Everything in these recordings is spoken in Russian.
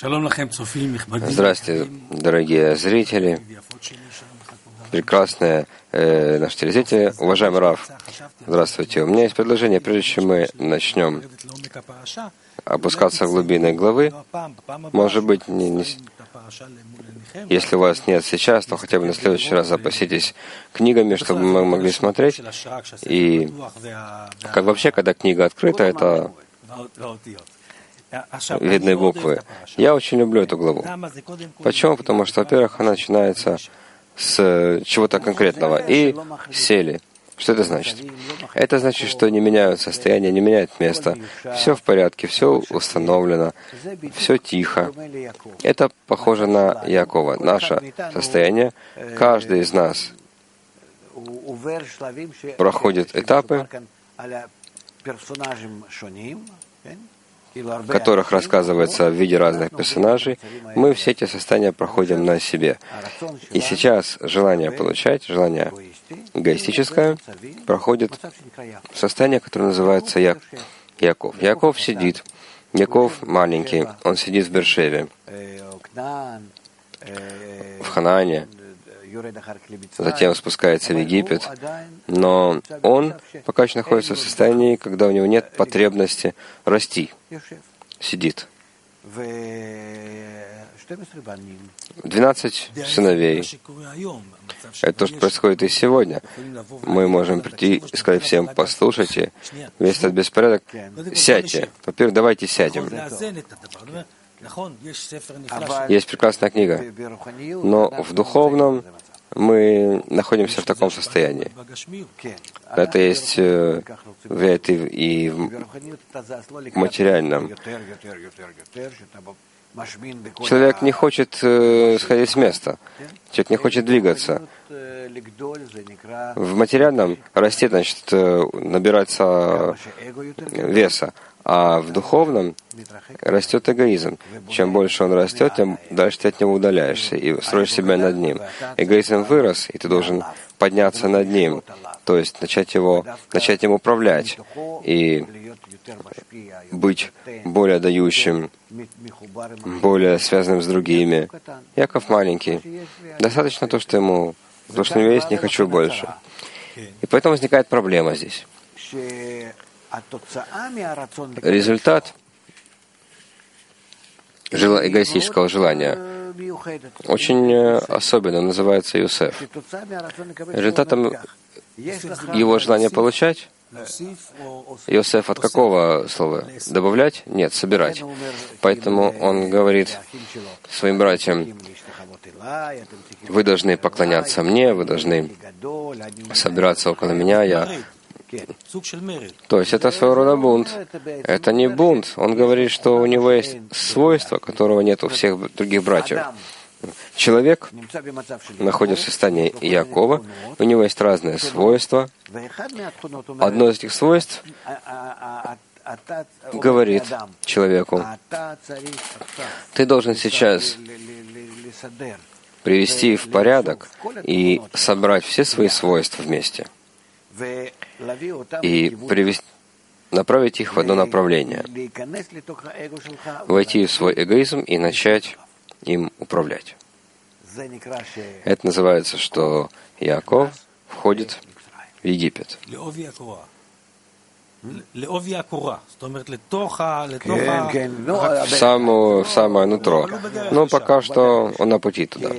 Здравствуйте, дорогие зрители, прекрасные наши телезрители, уважаемый Рав. Здравствуйте. У меня есть предложение, прежде чем мы начнем опускаться в глубины главы, может быть, если у вас нет сейчас, то хотя бы на следующий раз запаситесь книгами, чтобы мы могли смотреть. И как вообще, когда книга открыта, это видны буквы. Я очень люблю эту главу. Почему? Потому что, во-первых, она начинается с чего-то конкретного. И сели. Что это значит? Это значит, что не меняют состояние, не меняют место. Все в порядке, все установлено, все тихо. Это похоже на Якова. Наше состояние, каждый из нас проходит этапы, в которых рассказывается в виде разных персонажей, мы все эти состояния проходим на себе. И сейчас желание получать, желание эгоистическое, проходит в состояние, которое называется Яков. Яков сидит. Яков маленький, он сидит в Бершеве, в Ханаане, затем спускается в Египет, но он пока еще находится в состоянии, когда у него нет потребности расти. Сидит. 12 сыновей. Это то, что происходит и сегодня. Мы можем прийти и сказать всем: послушайте, весь этот беспорядок, сядьте. Во-первых, давайте сядем. Есть прекрасная книга, но в духовном мы находимся в таком состоянии. Это есть и в материальном. Человек не хочет сходить с места. Человек не хочет двигаться. В материальном расти, значит, набираться веса. А в духовном растет эгоизм. Чем больше он растет, тем дальше ты от него удаляешься и строишь себя над ним. Эгоизм вырос, и ты должен подняться над ним, то есть начать им управлять и быть более дающим, более связанным с другими. Яков маленький. Достаточно то, что у него есть, не хочу больше. И поэтому возникает проблема здесь. Результат эгоистического желания очень особенно называется Йосеф. Результатом его желания получать, Йосеф от какого слова? Добавлять? Нет, собирать. Поэтому он говорит своим братьям: вы должны поклоняться мне, вы должны собираться около меня, То есть это своего рода бунт. Это не бунт. Он говорит, что у него есть свойство, которого нет у всех других братьев. Человек находится в состоянии Якова, у него есть разные свойства. Одно из этих свойств говорит человеку: ты должен сейчас привести в порядок и собрать все свои свойства вместе и направить их в одно направление, войти в свой эгоизм и начать им управлять. Это называется, что Яков входит в Египет. В самое нутро. Но пока что он на пути туда.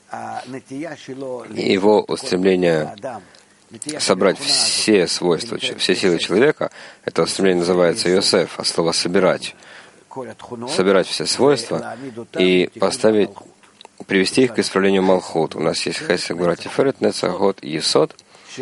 Его устремление собрать все свойства, все силы человека, это стремление называется Йосеф, а слово «собирать». Собирать все свойства и привести их к исправлению Малхут. У нас есть Хесед Гвура Тиферет, Нецах Год, Есод.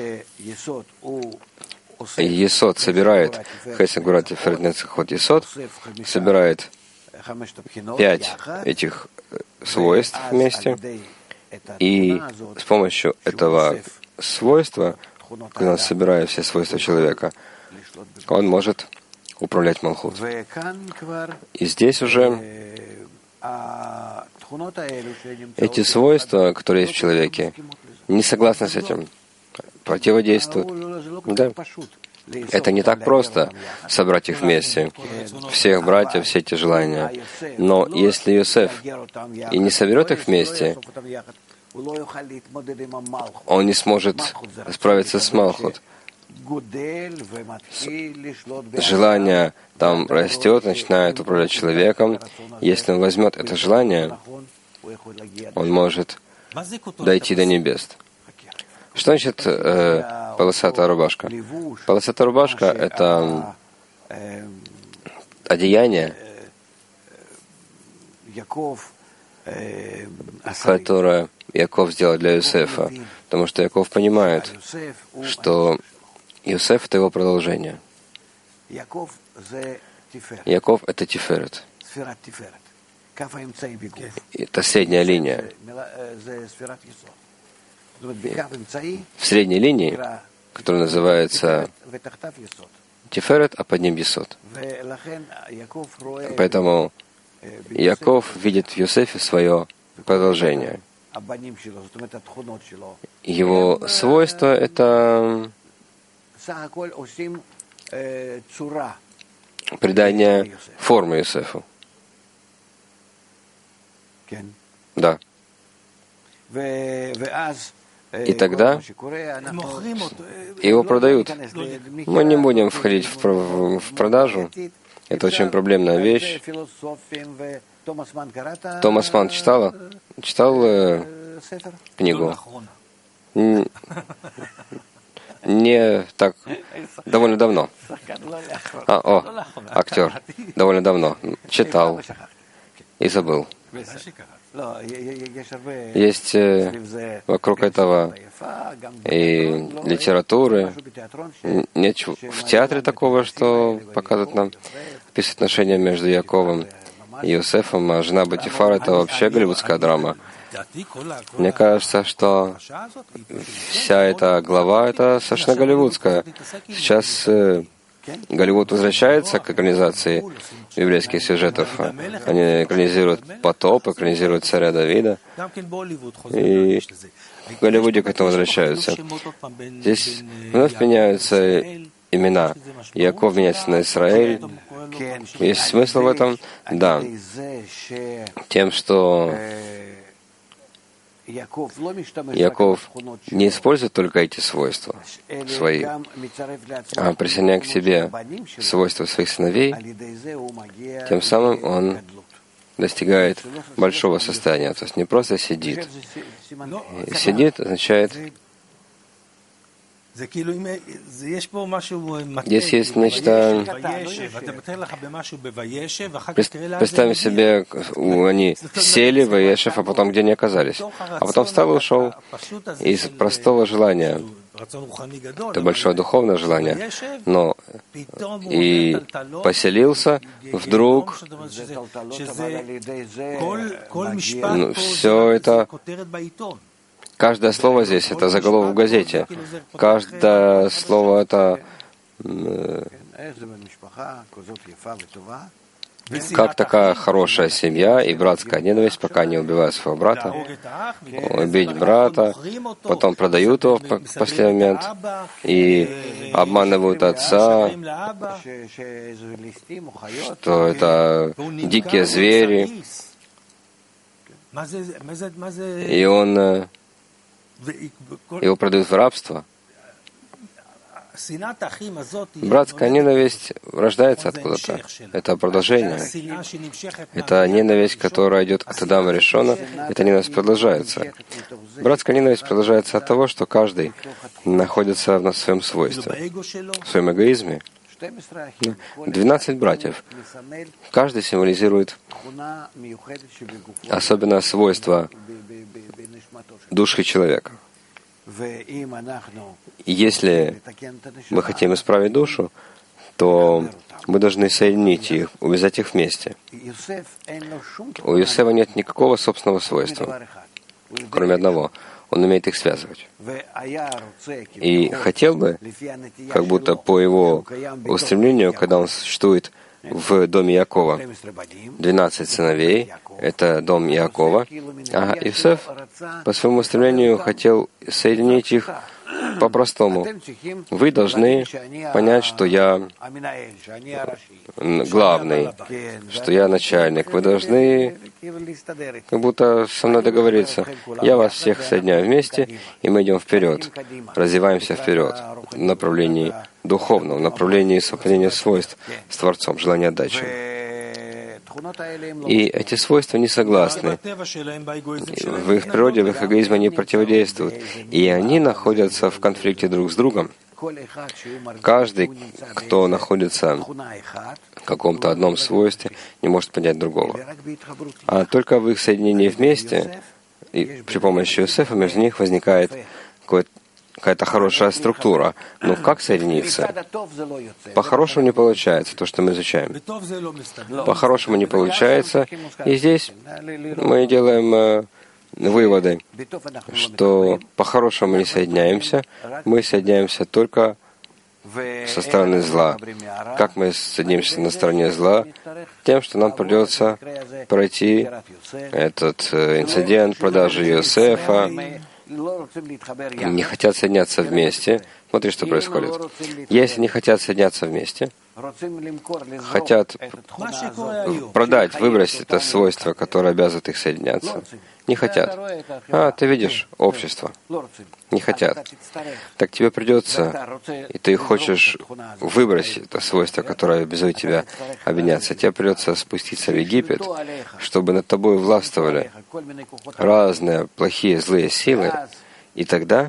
Есод собирает, Хесед Гвура Тиферет, Нецах Год, Есод, собирает 5 этих свойств вместе, и с помощью этого свойства, когда он собирает все свойства человека, он может управлять Малхут. И здесь уже эти свойства, которые есть в человеке, не согласны с этим, противодействуют. Да. Это не так просто собрать их вместе, всех братьев, все эти желания. Но если Йосеф и не соберет их вместе, он не сможет справиться с Малхут. Желание там растет, начинает управлять человеком. Если он возьмет это желание, он может дойти до небес. Что значит полосатая рубашка? Полосатая рубашка — это одеяние, которое Яков сделал для Йосефа, потому что Яков понимает, что Йосеф — это его продолжение. Яков — это Тиферет. Это средняя линия. В средней линии, которая называется Тиферет, а под ним Есод. Поэтому Яков видит в Йосефе свое продолжение. Его свойства — это придание формы Йосефу. Да. И тогда его продают. Мы не будем входить в продажу. Это очень проблемная вещь. Томас Манн читал книгу? Не так, довольно давно. Актер. Довольно давно. Читал и забыл. Есть вокруг этого и литературы. Нет в театре такого, что показывает нам описывает отношения между Яковом и Йосефом, а жена Батифара — это вообще голливудская драма. Мне кажется, что вся эта глава — это совершенно голливудская. Сейчас Голливуд возвращается к экранизации библейских сюжетов. Они экранизируют «Потоп», экранизируют «Царя Давида». И в Голливуде к этому возвращаются. Здесь вновь меняются имена. Яков меняется на Израиль. Есть смысл в этом? Да. Тем, что Яков не использует только эти свойства свои, а присоединяя к себе свойства своих сыновей, тем самым он достигает большого состояния. То есть не просто сидит. Сидит означает, здесь есть нечто. Представим себе, они сели в Ваешев, а потом где они оказались. А потом встал и ушел. Из простого желания. Это большое духовное желание. Но и поселился вдруг. Все это. Каждое слово здесь — это заголовок в газете. Каждое слово — это как такая хорошая семья и братская ненависть, пока не убивают своего брата. Убить брата, потом продают его в последний момент и обманывают отца, что это дикие звери. И его продают в рабство. Братская ненависть рождается откуда-то. Это продолжение. Это ненависть, которая идет от Адама Ришона. Эта ненависть продолжается. Братская ненависть продолжается от того, что каждый находится на своем свойстве, в своем эгоизме. 12 братьев. Каждый символизирует особенное свойство души человека. И если мы хотим исправить душу, то мы должны соединить их, увязать их вместе. У Йосефа нет никакого собственного свойства, кроме одного. Он умеет их связывать. И хотел бы, как будто по его устремлению, когда он существует в доме Якова, 12 сыновей, это дом Якова, а Йосеф по своему устремлению хотел соединить их по-простому. Вы должны понять, что я главный, что я начальник. Вы должны как будто со мной договориться. Я вас всех соединяю вместе, и мы идем вперед, развиваемся вперед в направлении духовном, в направлении сохранения свойств с Творцом, желания отдачи. И эти свойства не согласны. В их природе, в их эгоизме они противодействуют. И они находятся в конфликте друг с другом. Каждый, кто находится в каком-то одном свойстве, не может понять другого. А только в их соединении вместе, и при помощи Йосефа, между них возникает какая-то хорошая структура. Но как соединиться? По-хорошему не получается, то, что мы изучаем. По-хорошему не получается. И здесь мы делаем выводы, что по-хорошему не соединяемся, мы соединяемся только со стороны зла. Как мы соединимся на стороне зла? Тем, что нам придется пройти этот инцидент продажи Йосефа. Не хотят соединяться вместе. Смотри, что происходит. Если не хотят соединяться вместе, хотят продать, выбросить это свойство, которое обязывает их соединяться. Не хотят. Ты видишь, общество. Не хотят. Так тебе придется, и ты хочешь выбросить это свойство, которое обязует тебя объединяться. Тебе придется спуститься в Египет, чтобы над тобой властвовали разные плохие, злые силы. И тогда,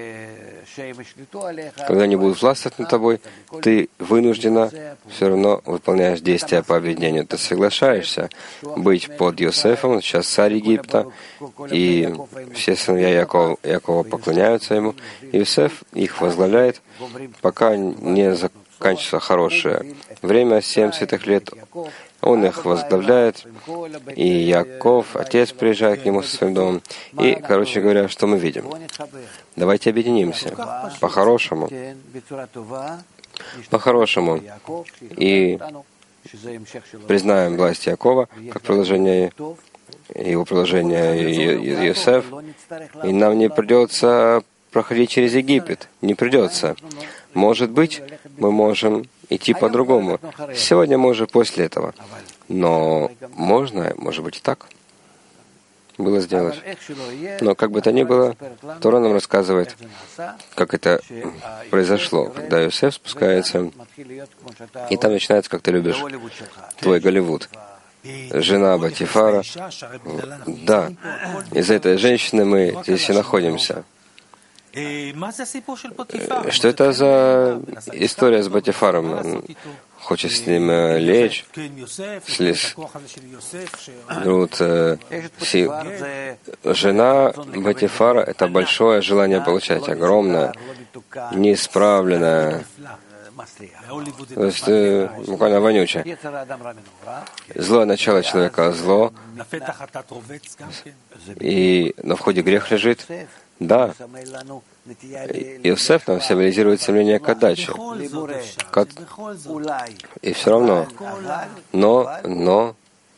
когда они будут властвовать над тобой, ты вынуждена все равно выполняешь действия по объединению. Ты соглашаешься быть под Йосефом, сейчас царь Египта, и все сыновья Якова поклоняются ему. Йосеф их возглавляет, пока не заканчивается хорошее время, 70 лет. Он их возглавляет, и Яков, отец, приезжает к нему со своим домом. И, короче говоря, что мы видим? Давайте объединимся по-хорошему. По-хорошему. И признаем власть Якова как продолжение его продолжения Йосеф. И нам не придется проходить через Египет. Не придется. Может быть, мы можем идти по-другому. Сегодня мы уже после этого. Но можно, может быть, и так было сделать. Но как бы то ни было, Тора нам рассказывает, как это произошло, когда Йосеф спускается, и там начинается, как ты любишь, твой Голливуд. Жена Батифара. Да, из-за этой женщины мы здесь и находимся. Что это за история с Батифаром? Он хочет с ним лечь. Жена Батифара — это большое желание получать, огромное, неисправленное. То есть буквально вонючее. Злое начало человека — зло. И на входе грех лежит. Да, Йосеф нам символизирует стремление к отдаче. И все равно, но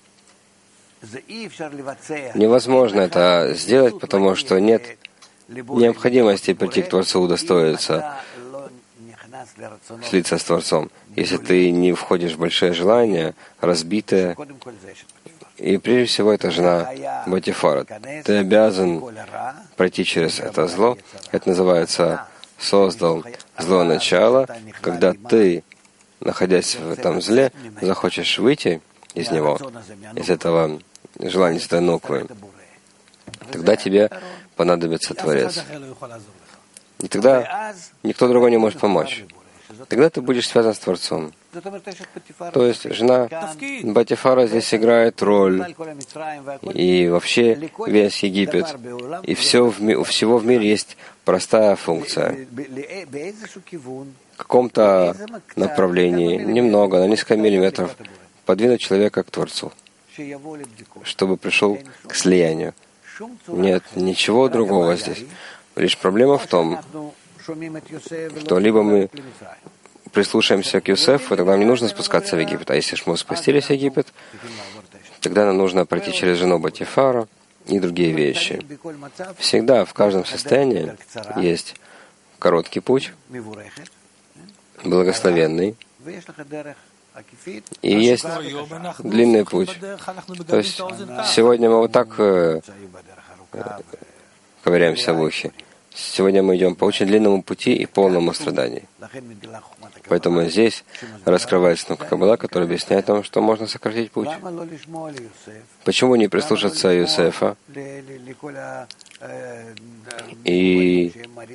невозможно это сделать, потому что нет необходимости прийти к Творцу, удостоиться слиться с Творцом. Если ты не входишь в большие желания, разбитые, и прежде всего это жена Батифара. Ты обязан пройти через это зло. Это называется «создал зло начало», когда ты, находясь в этом зле, захочешь выйти из него, из этого желания, из этой нуквы. Тогда тебе понадобится Творец. И тогда никто другой не может помочь. Тогда ты будешь связан с Творцом. То есть жена Батифара здесь играет роль, и вообще весь Египет, и у всего в мире есть простая функция. В каком-то направлении, немного, на несколько миллиметров, подвинуть человека к Творцу, чтобы пришел к слиянию. Нет ничего другого здесь. Лишь проблема в том, что либо мы прислушаемся к Йосефу, тогда нам не нужно спускаться в Египет. А если же мы спустились в Египет, тогда нам нужно пройти через жену Батифара и другие вещи. Всегда, в каждом состоянии есть короткий путь, благословенный, и есть длинный путь. То есть сегодня мы вот так ковыряемся в ухе. Сегодня мы идем по очень длинному пути и полному страданий. Поэтому здесь раскрывается наука Каббала, которая объясняет нам, что можно сократить путь. Почему не прислушаться Юсефа и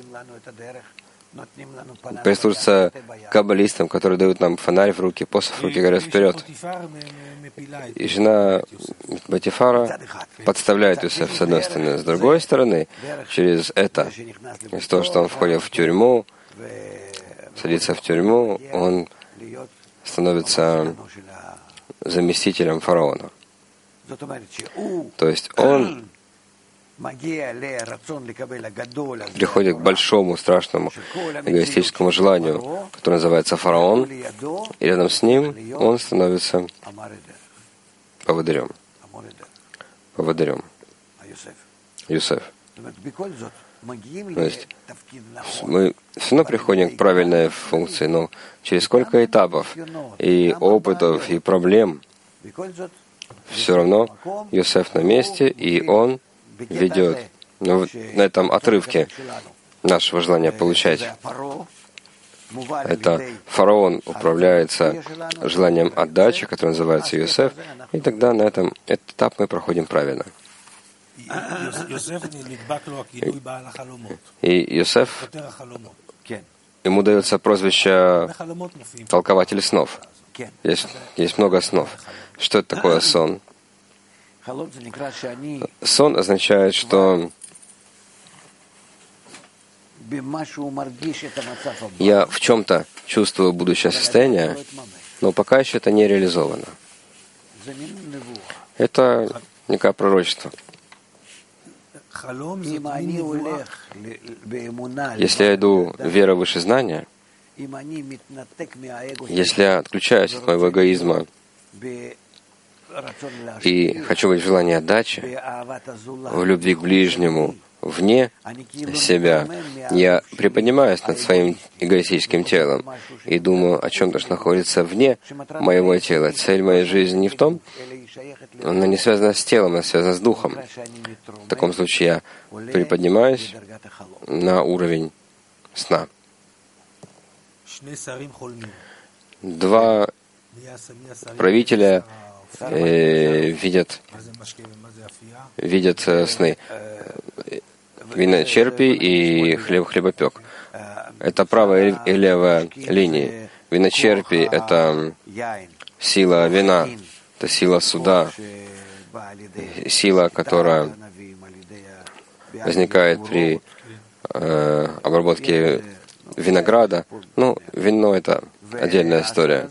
прислушаться к каббалистам, которые дают нам фонарь в руки, посох в руки, говорят вперед. И жена Батифара подставляет Юсефа с одной стороны. С другой стороны, через это, из того, что он входил в тюрьму, садится в тюрьму, он становится заместителем фараона. То есть он приходит к большому, страшному, эгоистическому желанию, которое называется фараон, и рядом с ним он становится поводырем. Юсеф. То есть мы все равно приходим к правильной функции, но через сколько этапов и опытов, и проблем, все равно Юсеф на месте, и он ведет на этом отрывке нашего желания получать. Это фараон управляется желанием отдачи, которое называется Юсеф, и тогда на этот этап мы проходим правильно. И Юсеф, ему дается прозвище толкователь снов. Есть много снов. Что это такое сон? Сон означает, что я в чем-то чувствую будущее состояние, но пока еще это не реализовано. Это некое пророчество. Если я иду вера выше знания, если я отключаюсь от моего эгоизма и хочу быть в желании отдачи, в любви к ближнему, вне себя, я приподнимаюсь над своим эгоистическим телом и думаю о чем-то, что находится вне моего тела. Цель моей жизни не в том, она не связана с телом, она связана с духом. В таком случае я приподнимаюсь на уровень сна. Два правителя видят сны. Виночерпий и хлебопек. Это правая и левая линии. Виночерпий — это сила вина, это сила суда, сила, которая возникает при обработке винограда. Ну, вино — это отдельная история.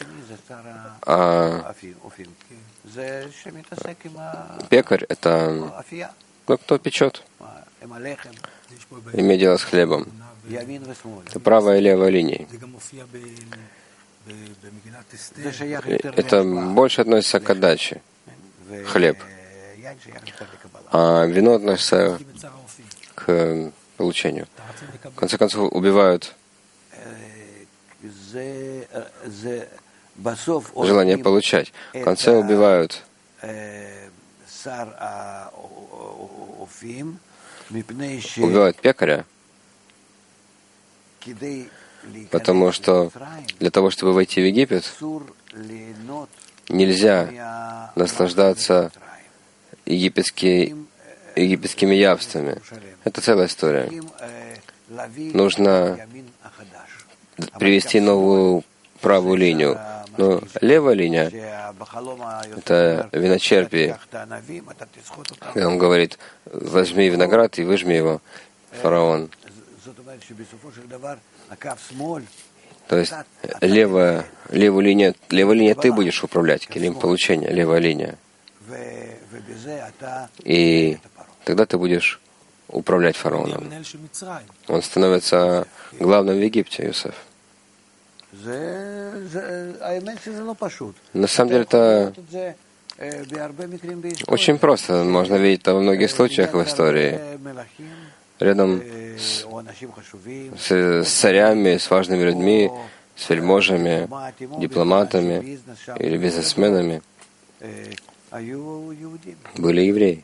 А пекарь — это кто печет, имеет дело с хлебом. Это правая и левая линии. Это больше относится к отдаче, хлеб. А вино относится к получению. В конце концов, убивают желание получать. В конце убивают пекаря, потому что для того, чтобы войти в Египет, нельзя наслаждаться египетскими явствами. Это целая история. Нужно привести новую правую линию. Но левая линия — это виночерпие. И он говорит: возьми виноград и выжми его, фараон. То есть левая линия ты будешь управлять, килим получения, левая линия. И тогда ты будешь управлять фараоном. Он становится главным в Египте, Юсеф. На самом деле это очень просто. Можно видеть это во многих случаях в истории. рядом с царями, с важными людьми, с вельможами, дипломатами или бизнесменами были евреи.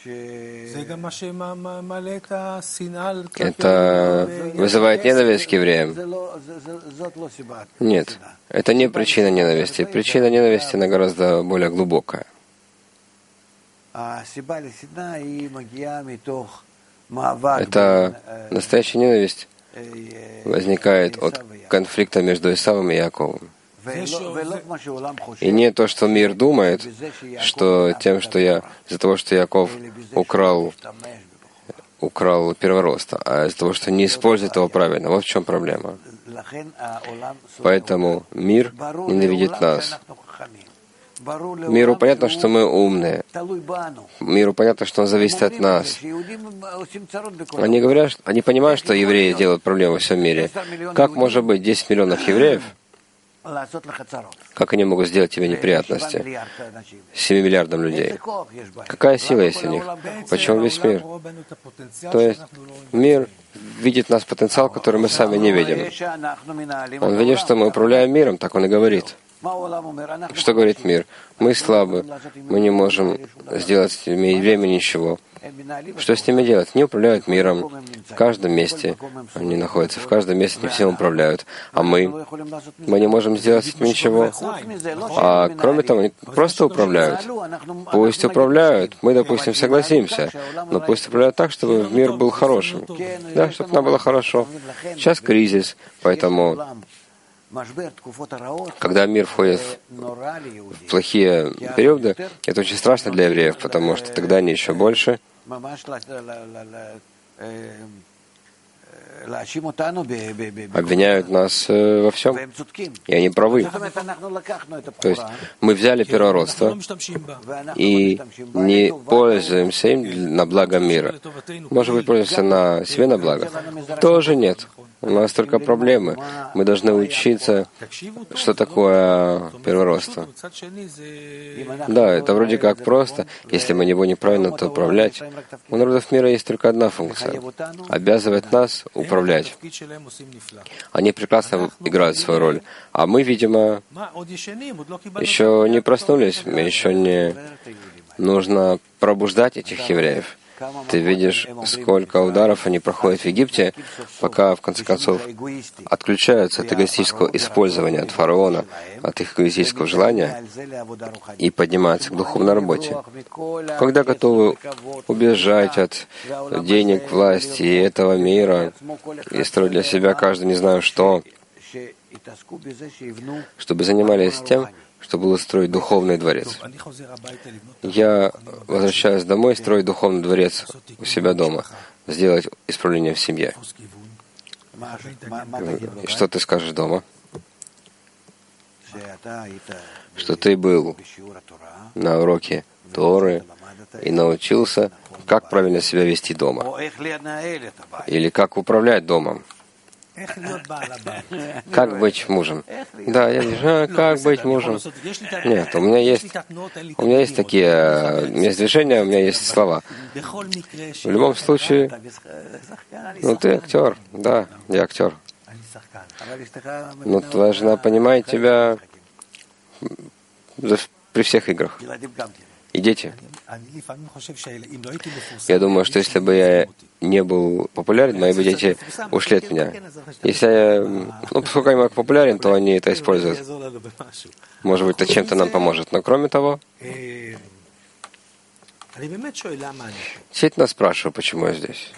Это вызывает ненависть к евреям? Нет, это не причина ненависти. Причина ненависти, она гораздо более глубокая. Это настоящая ненависть возникает от конфликта между Исавом и Яковом. И не то, что мир думает, что тем, что из-за того, что Яков украл первородство, а из-за того, что не использует его правильно. Вот в чем проблема. Поэтому мир ненавидит нас. Миру понятно, что мы умные. Миру понятно, что он зависит от нас. Они понимают, что евреи делают проблемы во всем мире. Как может быть 10 миллионов евреев? Как они могут сделать тебе неприятности? 7 миллиардам людей. Какая сила есть у них? Почему весь мир? То есть мир видит нас потенциал, который мы сами не видим. Он видит, что мы управляем миром, так он и говорит. Что говорит мир? Мы слабы, мы не можем сделать с ними времени ничего. Что с ними делать? Они управляют миром. В каждом месте они находятся, в каждом месте они всем управляют. А мы не можем сделать с этим ничего. А кроме того, они просто управляют. Пусть управляют. Мы, допустим, согласимся. Но пусть управляют так, чтобы мир был хорошим. Да, чтобы нам было хорошо. Сейчас кризис, поэтому когда мир входит в плохие периоды, это очень страшно для евреев, потому что тогда они еще больше обвиняют нас во всем, и они правы. То есть мы взяли первородство и не пользуемся им на благо мира. Может быть, пользуемся на себе на благо? Тоже нет. У нас только проблемы. Мы должны учиться, что такое первородство. Да, это вроде как просто. Если мы его неправильно то управлять. У народов мира есть только одна функция — обязывать нас управлять. Они прекрасно играют свою роль. А мы, видимо, еще не проснулись, мы еще не... Нужно пробуждать этих евреев. Ты видишь, сколько ударов они проходят в Египте, пока, в конце концов, отключаются от эгоистического использования, от фараона, от их эгоистического желания и поднимаются к духовной работе. Когда готовы убежать от денег, власти и этого мира и строить для себя каждый не знаю что, чтобы занимались тем, чтобы было строить духовный дворец. Я возвращаюсь домой строить духовный дворец у себя дома, сделать исправление в семье. И что ты скажешь дома? Что ты был на уроке Торы и научился, как правильно себя вести дома. Или как управлять домом. Как быть мужем? Да, я вижу, как быть мужем? Нет, у меня есть такие, у меня есть движения, у меня есть слова. В любом случае, ты актер, да, я актер. Но твоя жена понимает тебя при всех играх. И дети. Я думаю, что если бы я не был популярен, мои бы дети ушли от меня. Если я, поскольку я популярен, то они это используют. Может быть, это чем-то нам поможет. Но кроме того, действительно спрашиваю, почему я здесь.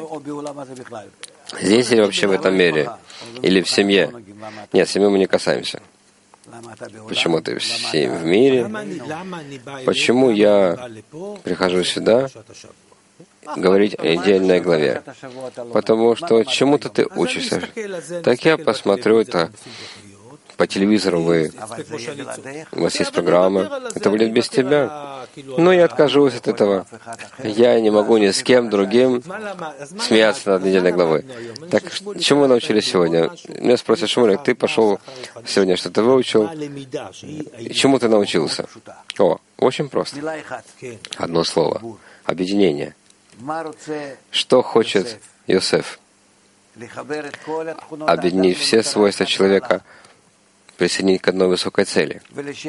Здесь или вообще в этом мире? Или в семье? Нет, семью мы не касаемся. Почему ты в мире? Почему я прихожу сюда говорить о недельной главе? Потому что чему-то ты учишься. Так я посмотрю это по телевизору, у вас есть программы, это будет без тебя. Но я откажусь от этого. Я не могу ни с кем другим смеяться над недельной главой. Так, чему мы научились сегодня? Меня спросят, Шмулик, ты пошел сегодня что-то выучил? Чему ты научился? Очень просто. Одно слово. Объединение. Что хочет Йосеф? Объединить все свойства человека, присоединить к одной высокой цели.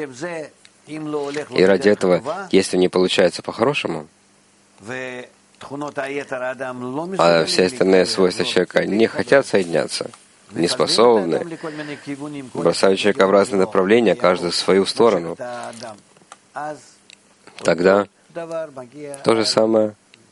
И ради этого, если не получается по-хорошему, а все остальные свойства человека не хотят соединяться, не способны, бросают человека в разные направления, каждый в свою сторону, тогда то же самое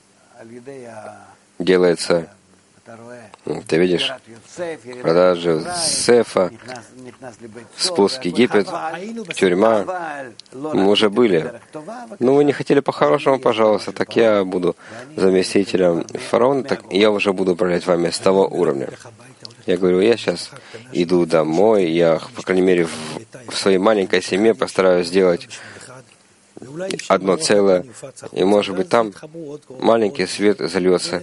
делается. Ты видишь, продажа Йосефа, спуск в Египет, тюрьма. Мы уже были. Но вы не хотели по-хорошему, пожалуйста, так я буду заместителем фараона, так я уже буду управлять вами с того уровня. Я говорю, я сейчас иду домой, я, по крайней мере, в своей маленькой семье постараюсь сделать одно целое, и, может быть, там маленький свет зальется.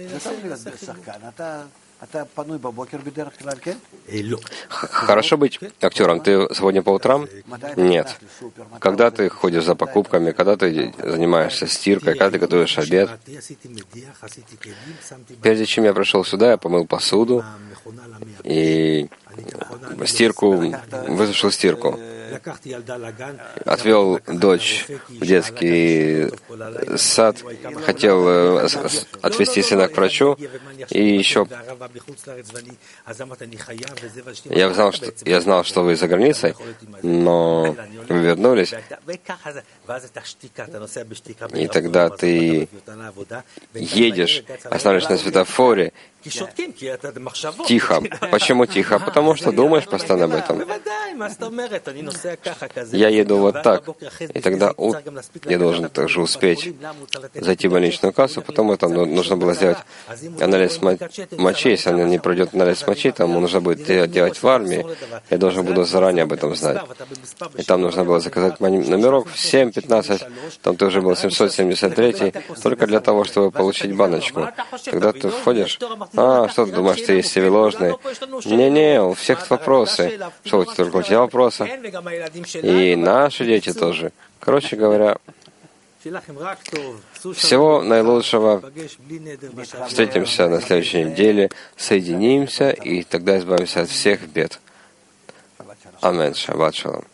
Хорошо быть актером. Ты сегодня по утрам? Нет. Когда ты ходишь за покупками, когда ты занимаешься стиркой, когда ты готовишь обед. Прежде чем я пришел сюда, я помыл посуду и высушил стирку. Отвел дочь в детский сад, хотел отвезти сына к врачу, и еще я знал, что вы за границей, но вы вернулись, и тогда ты едешь, останешься на светофоре, тихо. Почему тихо? Потому что думаешь постоянно об этом. Я еду вот так, и тогда я должен также успеть зайти в больничную кассу, потом там нужно было сделать анализ мочи. Если он не пройдет анализ мочи, там нужно будет делать в армии, я должен буду заранее об этом знать. И там нужно было заказать номерок в 7:15, там ты уже был 773, только для того, чтобы получить баночку. Когда ты входишь, что ты думаешь, ты есть себе ложный? Не, у всех вопросы. Что, только у тебя вопросы? И наши дети тоже. Короче говоря, всего наилучшего. Встретимся на следующей неделе, соединимся, и тогда избавимся от всех бед. Амен. Шаббат шалом.